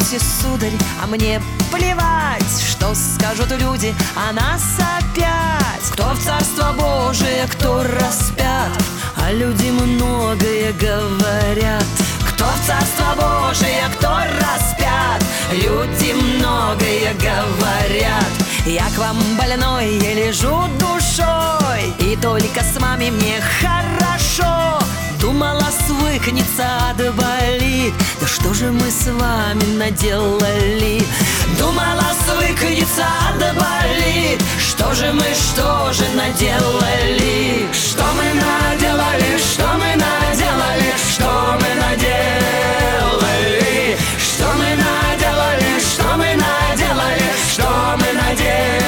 Успокойся, сударь, а мне плевать, что скажут люди о нас опять. Кто в Царство Божие, кто распят, а люди многое говорят. Кто в Царство Божие, кто распят, люди многое говорят. Я к вам больной, я лежу душой, и только с вами мне хорошо. Думала, свыкнется, отболит, да что же мы с вами наделали? Думала, свыкнется, отболит, что же наделали? Что мы наделали, что мы наделали, что мы наделали? Что мы наделали, что мы наделали, что мы наделали?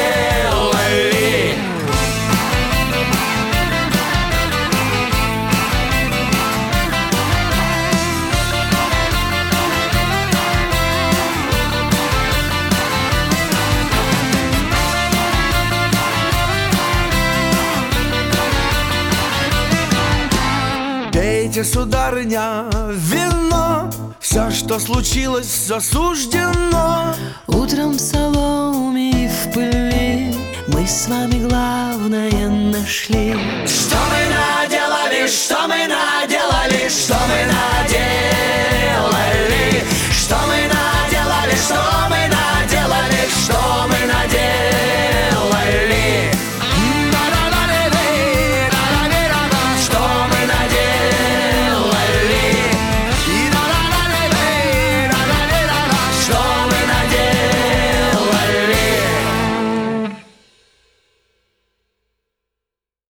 Пейте, сударыня, вино, все, что случилось, засуждено. Утром в соломе и в пыли мы с вами главное нашли. Что мы наделали, что мы наделали, что мы наделали?